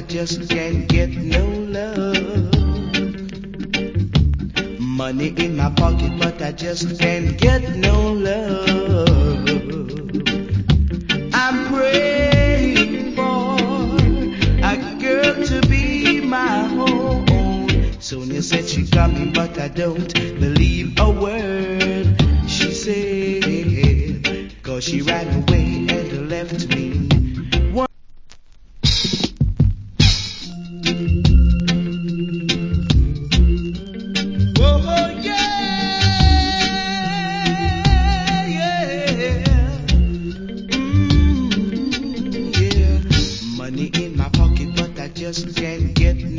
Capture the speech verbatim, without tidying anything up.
just can't get no love. Money in my pocket, but I just can't get no love. I'm praying for a girl to be my home. Sonia said she coming, but I don't believe a word she said, 'cause she ran away and left me. One oh, yeah, yeah. Mm, yeah. Money in my pocket, but I just can't get